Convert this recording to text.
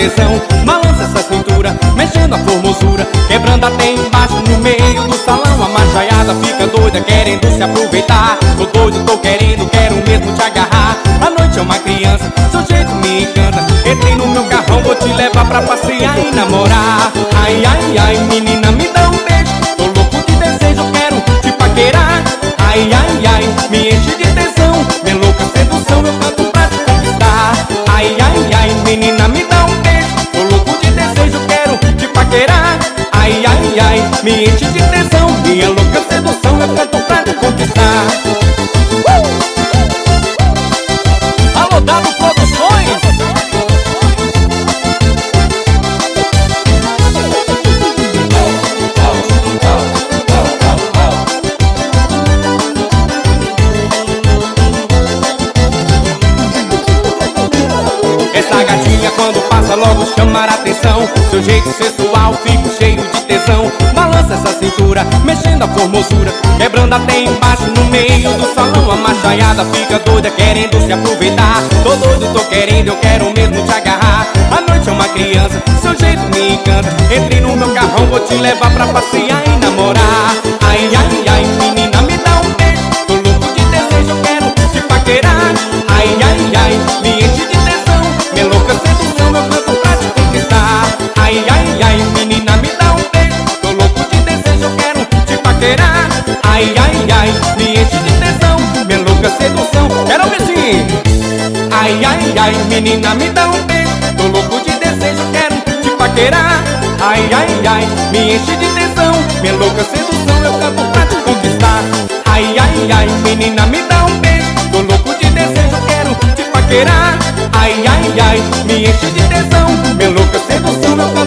atenção. Balança essa cintura, mexendo a formosura, quebrando até embaixo no meio do salão. A machaiada fica doida, querendo se aproveitar. Tô doido, tô querendo, quero mesmo te agarrar. A noite é uma criança, seu jeito me encanta. Entrei no meu carrão, vou te levar pra passear e namorar. Ai, ai, ai, menina, me dá um beijo. Tô louco de desejo, quero te paquerar. Ai, ai, ai, me enche de tesão. Bem louca sedução, eu canto pra te conquistar. Ai, ai, ai, menina, me dá um beijo. Tô louco de desejo, quero te paquerar. Ai, ai, ai, me enche de tesão. Minha louca sedução, eu canto pra te conquistar. Alô, Dado Produções. Essa gatinha quando passa logo chamar a atenção. Seu jeito sensual, fico cheio de tesão. Balança essa cintura, mexendo a formosura, quebrando até embaixo no meio do salão. A machaiada fica doida, querendo se aproveitar. Tô doido, tô querendo, eu quero mesmo te agarrar. A noite é uma criança, seu jeito me encanta. Entre no meu carrão, vou te levar pra passear e namorar. Ai, ai, ai, menina, me dá um beijo. Tô louco de desejo, quero te paquerar. Ai, ai, ai, me enche de tesão. Minha louca sedução, eu canto pra te conquistar. Ai, ai, ai, menina, me dá um beijo. Tô louco de desejo, eu quero te paquerar. Ai, ai, ai, me enche de tesão. Minha louca sedução, quero ver sim. Ai, ai, ai, menina, me dá um beijo. Tô louco de desejo, quero te paquerar. Ai, ai, ai, me enche de tesão. Minha louca sedução, eu canto pra te conquistar. Ai, ai, ai, menina, me dá um beijo. Tô louco de desejo, quero te paquerar. Ai, ai, ai, me enche de tesão. Minha louca sedução, eu canto